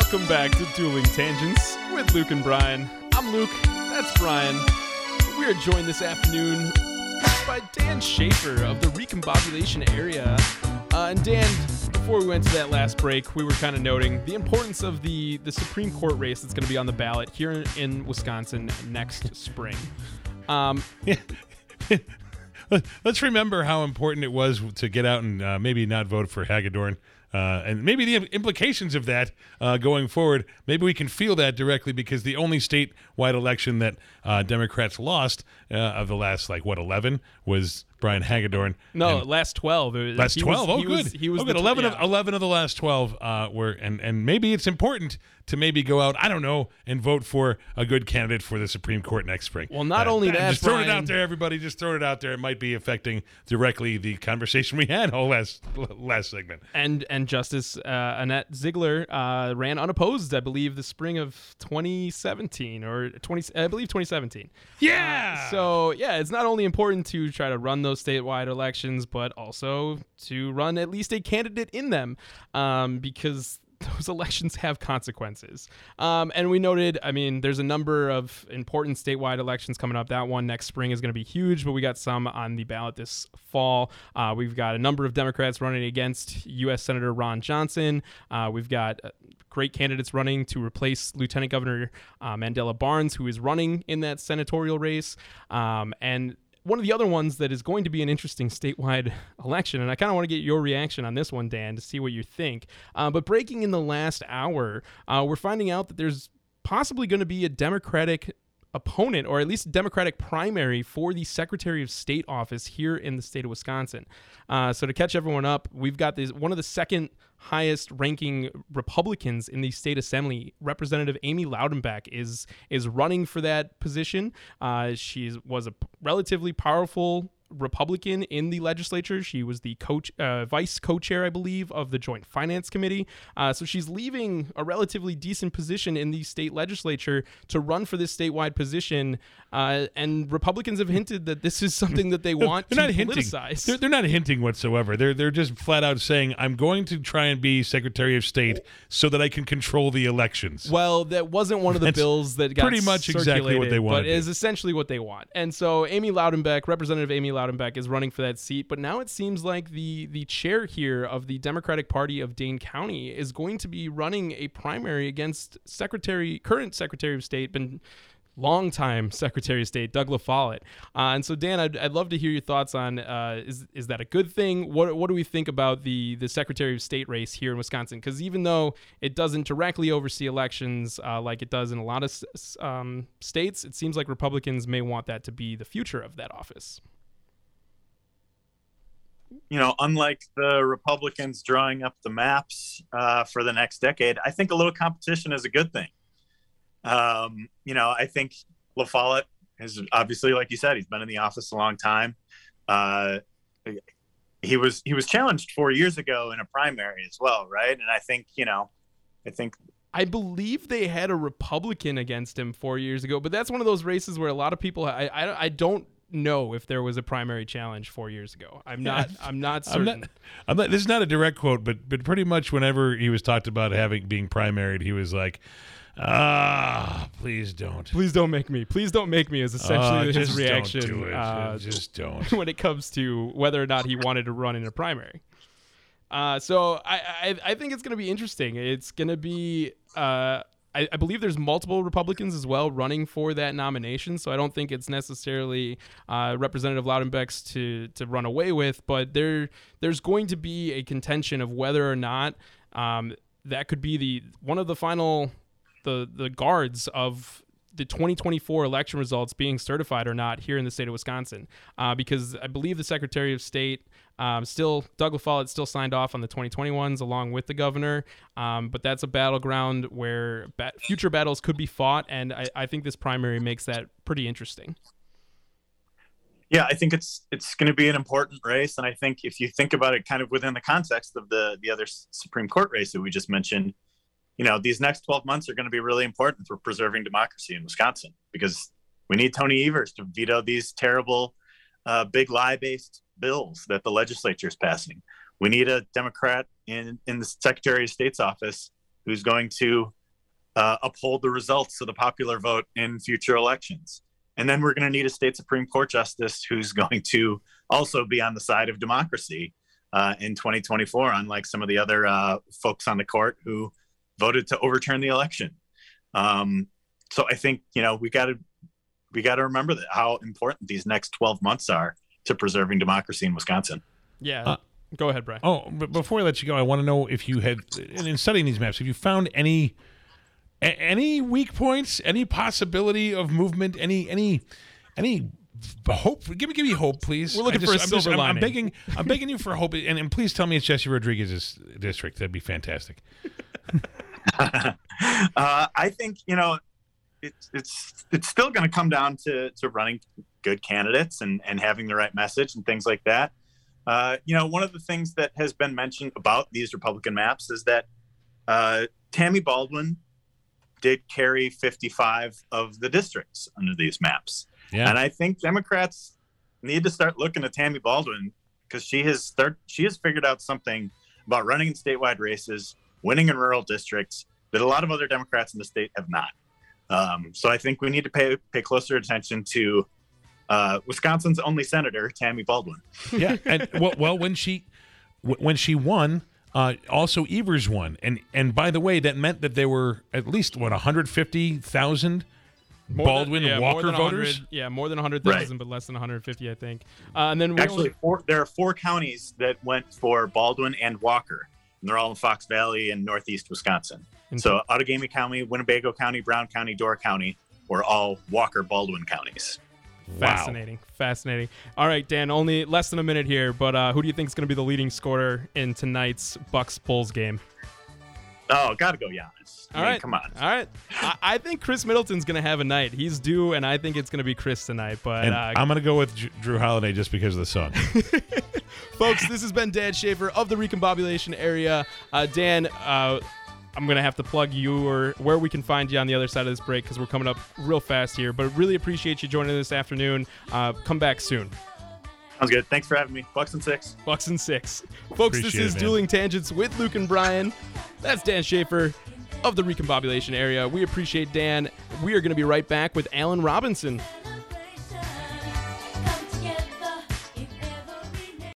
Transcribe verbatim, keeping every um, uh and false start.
Welcome back to Dueling Tangents with Luke and Brian. I'm Luke, that's Brian. We are joined this afternoon by Dan Schaefer of the Recombobulation area. Uh, and Dan, before we went to that last break, we were kind of noting the importance of the, the Supreme Court race that's going to be on the ballot here in, in Wisconsin next spring. Um, yeah. Let's remember how important it was to get out and uh, maybe not vote for Hagedorn. Uh, and maybe the implications of that uh, going forward, maybe we can feel that directly because the only statewide election that uh, Democrats lost uh, of the last, like, what, eleven was Brian Hagedorn. No, last twelve. Last he twelve? Was, oh, he good. Was, he was oh, good. The, eleven, yeah. of, eleven of the last twelve uh, were, and, and maybe it's important to maybe go out, I don't know, and vote for a good candidate for the Supreme Court next spring. Well, not uh, only that, Just throwing Brian, it out there, everybody. Just throw it out there. It might be affecting directly the conversation we had all last last segment. And and Justice uh, Annette Ziegler uh, ran unopposed, I believe, the spring of twenty seventeen or twenty, I believe twenty seventeen. Yeah. Uh, so yeah, it's not only important to try to run those statewide elections, but also to run at least a candidate in them, um, because those elections have consequences. Um, and we noted, I mean, there's a number of important statewide elections coming up. That one next spring is going to be huge, but we got some on the ballot this fall. Uh, we've got a number of Democrats running against U S Senator Ron Johnson. Uh, we've got great candidates running to replace Lieutenant Governor uh, Mandela Barnes, who is running in that senatorial race. Um, and one of the other ones that is going to be an interesting statewide election, and I kind of want to get your reaction on this one, Dan, to see what you think. Uh, but breaking in the last hour, uh, we're finding out that there's possibly going to be a Democratic opponent, or at least a Democratic primary for the Secretary of State office here in the state of Wisconsin. Uh, so to catch everyone up, we've got this one of the second highest ranking Republicans in the state assembly. Representative Amy Loudenbeck is is running for that position. Uh, she was a relatively powerful Republican in the legislature. She was the coach, uh, vice co-chair, I believe, of the Joint Finance Committee. Uh, so she's leaving a relatively decent position in the state legislature to run for this statewide position. Uh, and Republicans have hinted that this is something that they want they're to not politicize. Hinting. They're, they're not hinting whatsoever. They're they're just flat out saying, I'm going to try and be Secretary of State so that I can control the elections. Well, that wasn't one of the That's bills that got pretty much exactly what they want, but it is essentially what they want. And so Amy Loudenbeck, Representative Amy Loudenbeck, is running for that seat, but now it seems like the the chair here of the Democratic Party of Dane County is going to be running a primary against Secretary, current Secretary of State, been longtime Secretary of State Doug LaFollette. Uh, and so, Dan, I'd, I'd love to hear your thoughts on uh, is is that a good thing? What what do we think about the the Secretary of State race here in Wisconsin? Because even though it doesn't directly oversee elections uh, like it does in a lot of um, states, it seems like Republicans may want that to be the future of that office. You know, unlike the Republicans drawing up the maps uh, for the next decade, I think a little competition is a good thing. Um, you know, I think LaFollette is obviously, like you said, he's been in the office a long time. Uh, he was he was challenged four years ago in a primary as well, right? And I think, you know, I think. I believe they had a Republican against him four years ago, but that's one of those races where a lot of people, I I, I don't know if there was a primary challenge four years ago. I'm not. I'm not certain. I'm not, I'm not, this is not a direct quote, but but pretty much whenever he was talked about having being primaried, he was like, "Ah, please don't, please don't make me, please don't make me." Is essentially uh, his just reaction. Don't do it. Uh, just don't. When it comes to whether or not he wanted to run in a primary. Uh, so I, I I think it's going to be interesting. It's going to be. Uh, I, I believe there's multiple Republicans as well running for that nomination, so I don't think it's necessarily uh, Representative Loudenbeck's to to run away with, but there there's going to be a contention of whether or not um, that could be the one of the final the the guards of the twenty twenty-four election results being certified or not here in the state of Wisconsin, uh, because I believe the Secretary of State um, still, Doug LaFollette still signed off on the twenty twenty ones along with the governor, um, but that's a battleground where ba- future battles could be fought, and I, I think this primary makes that pretty interesting. Yeah, I think it's it's going to be an important race, and I think if you think about it kind of within the context of the the other Supreme Court race that we just mentioned, you know, these next twelve months are going to be really important for preserving democracy in Wisconsin, because we need Tony Evers to veto these terrible uh, big lie-based bills that the legislature is passing. We need a Democrat in, in the Secretary of State's office who's going to uh, uphold the results of the popular vote in future elections. And then we're going to need a state Supreme Court justice who's going to also be on the side of democracy uh, in twenty twenty-four, unlike some of the other uh, folks on the court who voted to overturn the election. Um, so I think, you know, we got to we got to remember that how important these next twelve months are to preserving democracy in Wisconsin. Yeah. Uh, Go ahead, Brian. Oh, but before I let you go, I want to know if you had, in studying these maps, have you found any a- any weak points, any possibility of movement, any any any hope? Give me give me hope, please. We're looking I for a I'm silver I'm, I'm lining. begging, I'm begging you for hope, and, and please tell me it's Jesse Rodriguez's district. That'd be fantastic. uh, I think, you know, it's it's it's still going to come down to to running good candidates and and having the right message and things like that. Uh, you know, one of the things that has been mentioned about these Republican maps is that uh, Tammy Baldwin did carry fifty-five of the districts under these maps. Yeah. And I think Democrats need to start looking at Tammy Baldwin because she has start she has figured out something about running in statewide races, winning in rural districts that a lot of other Democrats in the state have not. Um, so I think we need to pay pay closer attention to Uh, Wisconsin's only senator, Tammy Baldwin. Yeah, and well, well, when she w- when she won, uh, also Evers won, and and by the way, that meant that there were at least what one hundred fifty thousand Baldwin than, yeah, more Walker than one hundred voters. Yeah, more than one hundred thousand, Right. but less than one hundred fifty, I think. Uh, and then we Actually, only, four, there are four counties that went for Baldwin and Walker, and they're all in Fox Valley and northeast Wisconsin. And So Outagamie County, Winnebago County, Brown County, Door County were all Walker Baldwin counties. fascinating, fascinating. All right, Dan, only less than a minute here, but uh, who do you think is going to be the leading scorer in tonight's Bucks Bulls game? Oh, gotta go Giannis. I All mean, right, come on. All right, I, I think Chris Middleton's going to have a night. He's due, and I think it's going to be Chris tonight. But And uh, I'm going to go with J- Drew Holiday just because of the song. folks, this has been Dan Schaefer of the Recombobulation area. Uh, Dan, uh, I'm going to have to plug you or where we can find you on the other side of this break because we're coming up real fast here. But really appreciate you joining this afternoon. Uh, come back soon. Sounds good. Thanks for having me. Bucks and six. Bucks and six. Folks, Appreciate this is it, man. Dueling Tangents with Luke and Brian. That's Dan Schaefer of the Recombobulation area. We appreciate Dan. We are going to be right back with Alan Robinson.